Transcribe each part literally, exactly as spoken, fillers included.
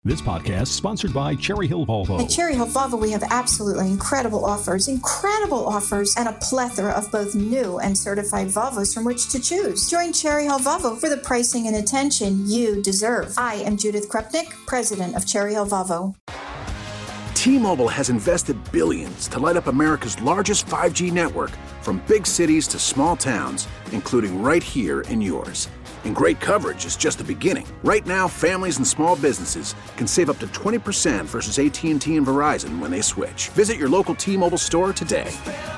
This podcast is sponsored by Cherry Hill Volvo. At Cherry Hill Volvo, we have absolutely incredible offers, incredible offers, and a plethora of both new and certified Volvos from which to choose. Join Cherry Hill Volvo for the pricing and attention you deserve. I am Judith Krupnik, president of Cherry Hill Volvo. T-Mobile has invested billions to light up America's largest five G network, from big cities to small towns, including right here in yours. And great coverage is just the beginning. Right now, families and small businesses can save up to twenty percent versus A T and T and Verizon when they switch. Visit your local T-Mobile store today.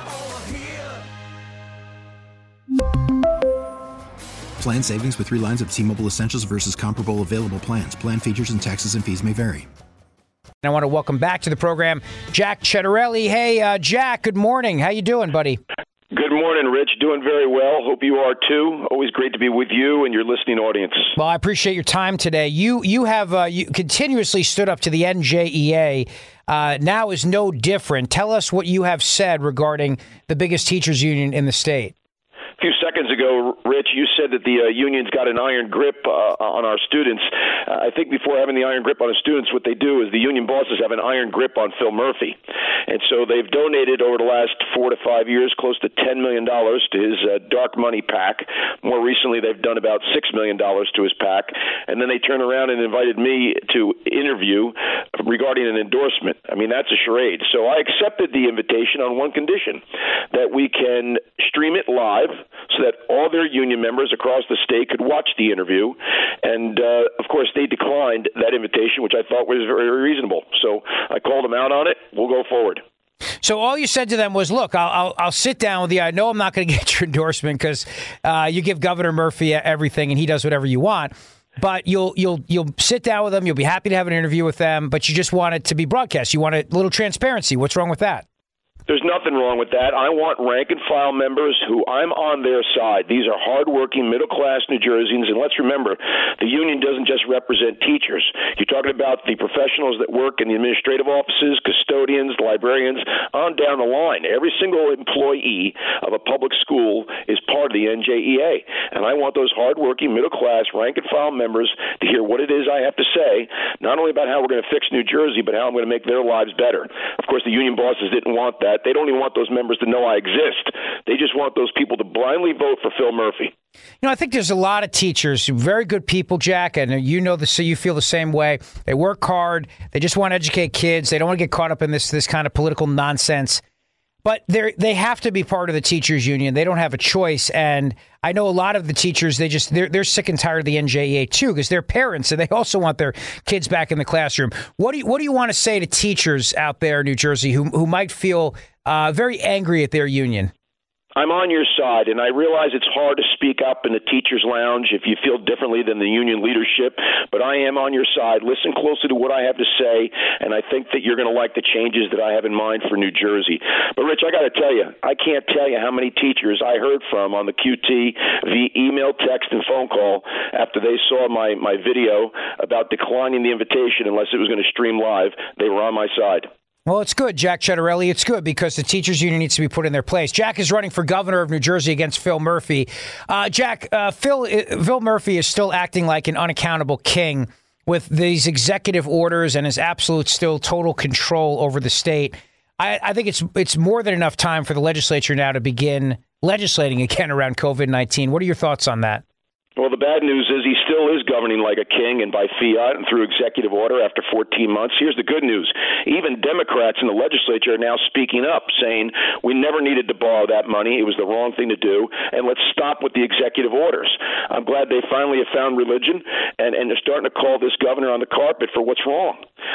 Plan savings with three lines of T-Mobile Essentials versus comparable available plans. Plan features and taxes and fees may vary. And I want to welcome back to the program Jack Ciattarelli. Hey, uh, Jack, good morning. How you doing, buddy? Good morning, Rich. Doing very well. Hope you are too. Always great to be with you and your listening audience. Well, I appreciate your time today. You you have uh, you continuously stood up to the N J E A. Uh, now is no different. Tell us what you have said regarding the biggest teachers union in the state. A few seconds ago, Rich, you said that the uh, union's got an iron grip uh, on our students. Uh, I think before having the iron grip on the students, what they do is the union bosses have an iron grip on Phil Murphy. And so they've donated over the last four to five years close to ten million dollars to his uh, dark money PAC. More recently, they've done about six million dollars to his PAC. And then they turn around and invited me to interview regarding an endorsement. I mean, that's a charade. So I accepted the invitation on one condition, that we can stream it live so that all their union members across the state could watch the interview. And, uh, of course, they declined that invitation, which I thought was very reasonable. So I called them out on it. We'll go forward. So all you said to them was, look, I'll, I'll, I'll sit down with you. I know I'm not going to get your endorsement because uh, you give Governor Murphy everything and he does whatever you want. But you'll you'll you'll sit down with them. You'll be happy to have an interview with them. But you just want it to be broadcast. You want a little transparency. What's wrong with that? There's nothing wrong with that. I want rank-and-file members who I'm on their side. These are hardworking, middle-class New Jerseyans. And let's remember, the union doesn't just represent teachers. You're talking about the professionals that work in the administrative offices, custodians, librarians, on down the line. Every single employee of a public school is part of the N J E A. And I want those hardworking, middle-class, rank-and-file members to hear what it is I have to say, not only about how we're going to fix New Jersey, but how I'm going to make their lives better. Of course, the union bosses didn't want that. They don't even want those members to know I exist. They just want those people to blindly vote for Phil Murphy. You know, I think there's a lot of teachers, very good people, Jack, and you know the so you feel the same way. They work hard. They just want to educate kids. They don't want to get caught up in this this kind of political nonsense. But they they have to be part of the teachers union. They don't have a choice. And I know a lot of the teachers, they just they're they're sick and tired of the N J E A too, because they're parents and they also want their kids back in the classroom. What do you what do you want to say to teachers out there in New Jersey who who might feel uh, very angry at their union? I'm on your side, and I realize it's hard to speak up in the teacher's lounge if you feel differently than the union leadership, but I am on your side. Listen closely to what I have to say, and I think that you're going to like the changes that I have in mind for New Jersey. But, Rich, I got to tell you, I can't tell you how many teachers I heard from on the Q T via email, text, and phone call after they saw my, my video about declining the invitation unless it was going to stream live. They were on my side. Well, it's good, Jack Ciattarelli. It's good because the teachers union needs to be put in their place. Jack is running for governor of New Jersey against Phil Murphy. Uh, Jack, uh, Phil, uh, Phil Murphy is still acting like an unaccountable king with these executive orders and his absolute still total control over the state. I, I think it's it's more than enough time for the legislature now to begin legislating again around COVID nineteen. What are your thoughts on that? Well, the bad news is he still is governing like a king and by fiat and through executive order after fourteen months. Here's the good news. Even Democrats in the legislature are now speaking up, saying we never needed to borrow that money. It was the wrong thing to do, and let's stop with the executive orders. I'm glad they finally have found religion, and, and they're starting to call this governor on the carpet for what's wrong.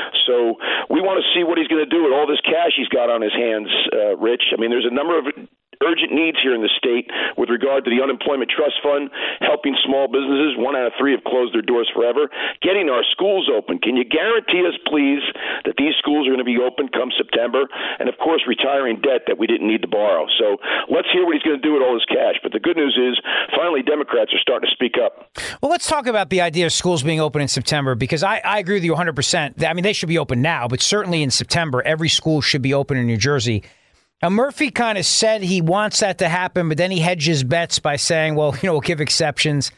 So we want to see what he's going to do with all this cash he's got on his hands, uh, Rich. I mean, there's a number of urgent needs here in the state with regard to the Unemployment Trust Fund, helping small businesses. One out of three have closed their doors forever. Getting our schools open. Can you guarantee us, please, that these schools are going to be open come September? And, of course, retiring debt that we didn't need to borrow. So let's hear what he's going to do with all this cash. But the good news is, finally, Democrats are starting to speak up. Well, let's talk about the idea of schools being open in September, because I, I agree with you one hundred percent. I mean, they should be open now, but certainly in September, every school should be open in New Jersey. Now, Murphy kind of said he wants that to happen, but then he hedges bets by saying, well, you know, we'll give exceptions.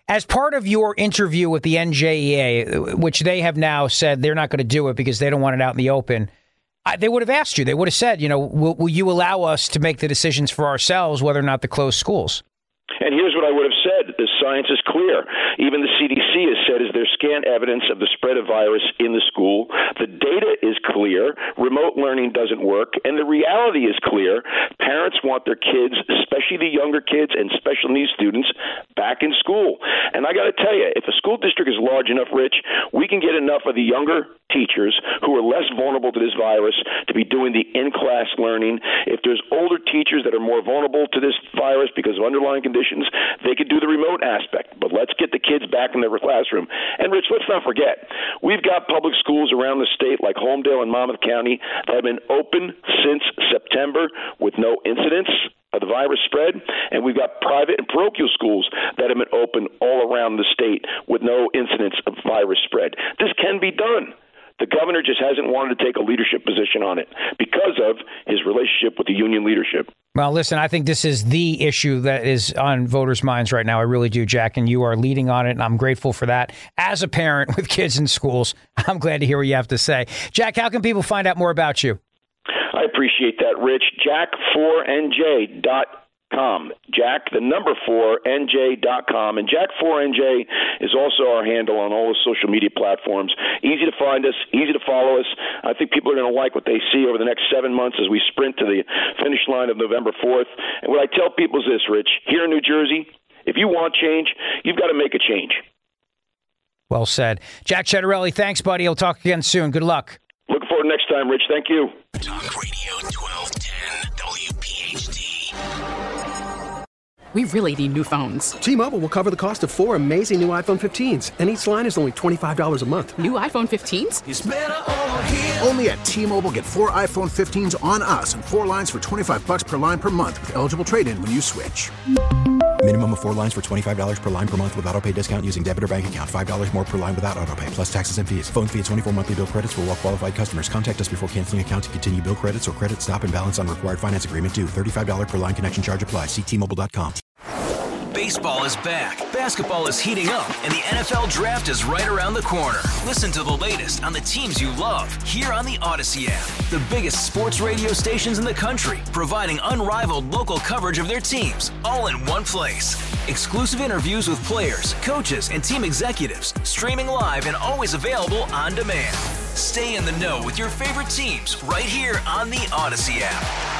As part of your interview with the N J E A, which they have now said they're not going to do it because they don't want it out in the open, I, they would have asked you. They would have said, you know, will, will you allow us to make the decisions for ourselves whether or not to close schools? And here's what I would have said. The science is clear. Even the C D C has said is there's scant evidence of the spread of virus in the school. The data is clear. Remote learning doesn't work. And the reality is clear. Parents want their kids, especially the younger kids and special needs students, back in school. And I got to tell you, if a school district is large enough, Rich, we can get enough of the younger teachers who are less vulnerable to this virus to be doing the in-class learning. If there's older teachers that are more vulnerable to this virus because of underlying conditions, they could do the remote aspect. But let's get the kids back in their classroom. And, Rich, let's not forget, we've got public schools around the state like Homedale and Monmouth County that have been open since September with no incidents of the virus spread, and we've got private and parochial schools that have been open all around the state with no incidents of virus spread. This can be done. The governor just hasn't wanted to take a leadership position on it because of his relationship with the union leadership. Well, listen, I think this is the issue that is on voters' minds right now. I really do, Jack, and you are leading on it, and I'm grateful for that. As a parent with kids in schools, I'm glad to hear what you have to say. Jack, how can people find out more about you? I appreciate that, Rich. Jack four N J dot com. Jack, the number four, N J dot com. And Jack four N J is also our handle on all the social media platforms. Easy to find us, easy to follow us. I think people are going to like what they see over the next seven months as we sprint to the finish line of November fourth. And what I tell people is this, Rich, here in New Jersey, if you want change, you've got to make a change. Well said. Jack Ciattarelli, thanks, buddy. I'll talk again soon. Good luck. Looking forward to next time, Rich. Thank you. Talk Radio twelve ten W P H D. We really need new phones. T-Mobile will cover the cost of four amazing new iPhone fifteens, and each line is only twenty-five dollars a month. New iPhone fifteens? It's better over here. Only at T-Mobile, get four iPhone fifteens on us and four lines for twenty-five bucks per line per month with eligible trade-in when you switch. Minimum of four lines for twenty-five dollars per line per month with autopay discount using debit or bank account. five dollars more per line without autopay, plus taxes and fees. Phone fee at twenty-four monthly bill credits for well-qualified customers. Contact us before canceling account to continue bill credits or credit stop and balance on required finance agreement due. thirty-five dollars per line connection charge applies. See T Mobile dot com. Baseball is back, basketball is heating up, and the N F L Draft is right around the corner. Listen to the latest on the teams you love here on the Odyssey app. The biggest sports radio stations in the country, providing unrivaled local coverage of their teams, all in one place. Exclusive interviews with players, coaches, and team executives, streaming live and always available on demand. Stay in the know with your favorite teams right here on the Odyssey app.